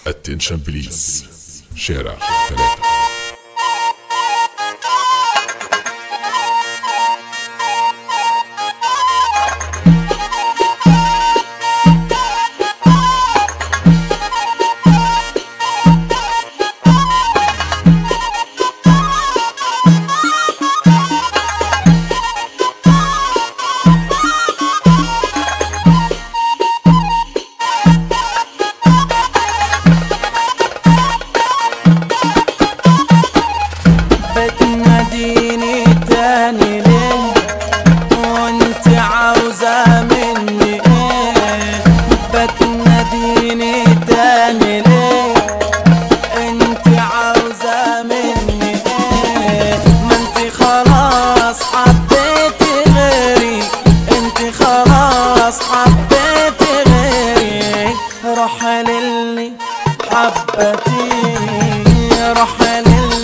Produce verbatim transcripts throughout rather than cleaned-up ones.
اتنشن بليز شارع ثلاثة. بتناديني تاني ليه وانت عاوزة مني ايه؟ بتناديني تاني ليه انت عاوزة مني ايه؟ ما انت خلاص حبيتي غيري، انت خلاص حبيتي غيري. رحل اللي حبتي رحل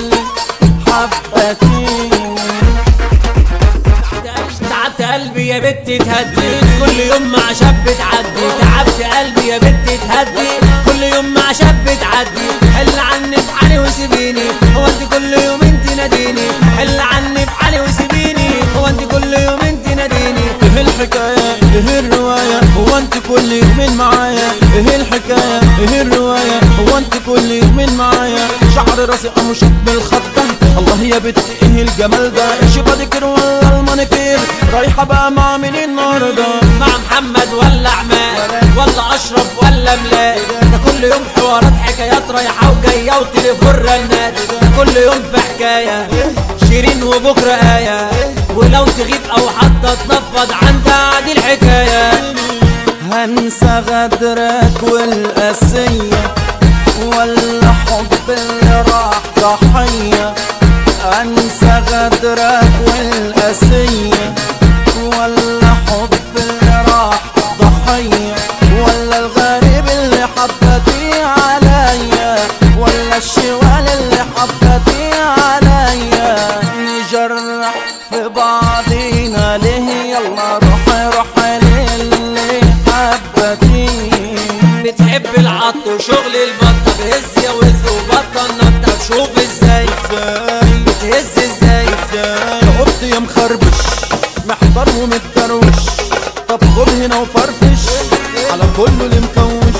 تعبت قلبي يا بنتي تهدي كل يوم مع شاب تعدي. تعبت قلبي يا بنتي تهدي كل يوم مع شاب تعدي. حل عني بحالي وسيبيني، هو انت كل يوم انت ناديني. حل عني بحالي وسيبيني، هو انت كل يوم انت ناديني. ايه الحكاية ايه الرواية هو انت كل يومين معايا؟ ايه الحكاية ايه الرواية هو انت كل يومين معايا؟ شعر راسي امشط بالخطة، الله يا بنت ايه الجمال ده؟ ايش بدكر ولا المانيكير؟ رايحة بقى مع مين النهارده؟ مع محمد ولا عماد ولا اشرف ولا ملاك؟ ده كل يوم حوارات حكايات رايحة وجاية وتليفون رنات. ده كل يوم في حكاية شيرين وبكرة آية، ولو تغيب او حتى تنفض عندها دي الحكاية. هنسى غدرك والقاسية ولا حب اللي راح ضحية؟ انسى غدرك والقاسية ولا حب اللي راح ضحية؟ ولا الغريب اللي حبتي عليا؟ ولا الشوال اللي حبتي عليا؟ نجرح في بعضينا ليه؟ يلا روحي روحي للي حبتي. بتحب العط وشغل البطة، بهز يا وز وبطة النطة. شوف ازاي بتهز ازاي تعبت يا مخربش محضر ومتدروش. طب خد هنا وفرفش على كله اللي مكوش.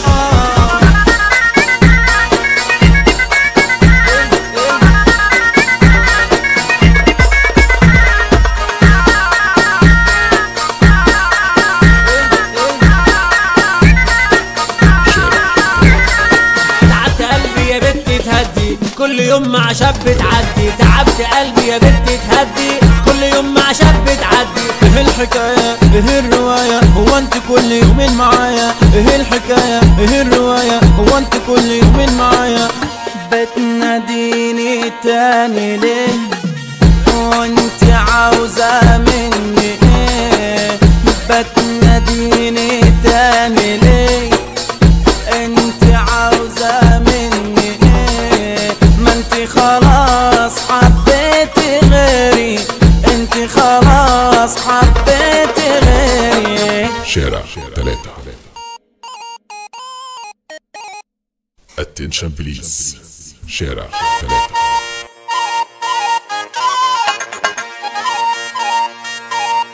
كل يوم مع شاب تعدي. تعبت قلبي يا بنتي تهدي كل يوم مع شاب تعدي. ايه الحكاية ايه الرواية هو انت كل يومين معايا؟ ايه الحكاية ايه الرواية هو انت كل يومين معايا؟ بتناديني تاني ليه وانت عاوزة مني ايه؟ بتناديني تاني ليه انت عاوزة مني ايه؟ ما انت خلاص حبيتي غيري، انت خلاص حبيتي غيري. شارع ثلاثة. اتنشن بليز شارع ثلاثة.